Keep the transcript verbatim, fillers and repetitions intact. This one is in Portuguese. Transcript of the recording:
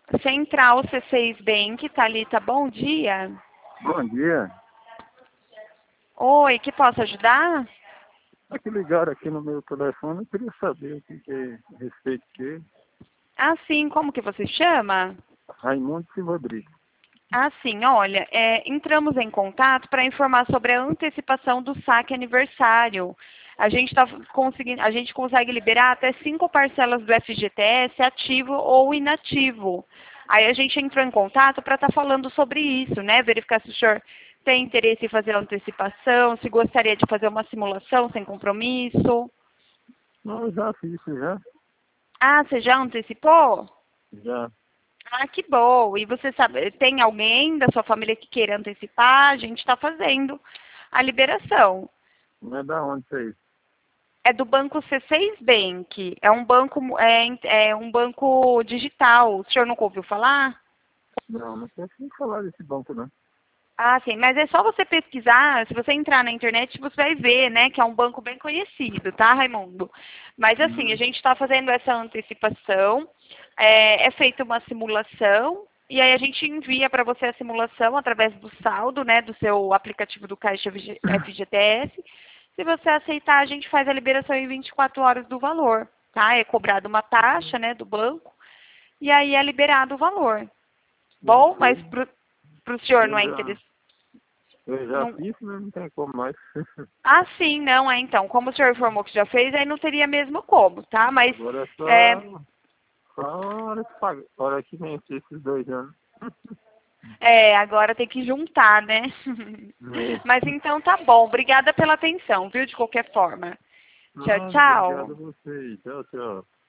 Central C seis Bank, Thalita, bom dia. Bom dia. Oi, que posso ajudar? Aqui ligaram aqui no meu telefone, eu queria saber o que, que é a respeito de Ah, sim, como que você chama? Raimundo Silva Rodrigues. Ah, sim, olha, é, entramos em contato para informar sobre a antecipação do saque aniversário. A gente tá conseguindo, a gente consegue liberar até cinco parcelas do F G T S ativo ou inativo. Aí a gente entrou em contato para estar falando sobre isso, né? Verificar se o senhor tem interesse em fazer a antecipação, se gostaria de fazer uma simulação sem compromisso. Não, eu já fiz isso, já. Ah, você já antecipou? Já. Ah, que bom. E você sabe, tem alguém da sua família que queira antecipar? A gente está fazendo a liberação. Não é da onde isso aí? É do banco C seis Bank. É um banco, é, é um banco digital. O senhor nunca ouviu falar? Não, não quero nem falar desse banco, não. Ah, sim, mas é só você pesquisar, se você entrar na internet, você vai ver, né, que é um banco bem conhecido, tá, Raimundo? Mas assim, a Hum. gente está fazendo essa antecipação, é, é feita uma simulação, e aí a gente envia para você a simulação através do saldo, né, do seu aplicativo do Caixa F G T S. Se você aceitar, a gente faz a liberação em vinte e quatro horas do valor, tá? É cobrado uma taxa, né, do banco, e aí é liberado o valor. Bom, mas Eu, para o senhor não eu é já, interessante. eu já Não... fiz, mas não tem como mais. Ah, sim, não, é então. Como o senhor informou que já fez, aí não teria mesmo como, tá? Mas, Agora é é, só, só a hora que paga, a hora que vence esses dois anos. é, agora tem que juntar, né? É. Mas então tá bom. Obrigada pela atenção, viu? De qualquer forma. Tchau, Não, obrigado a tchau. você. Tchau, tchau.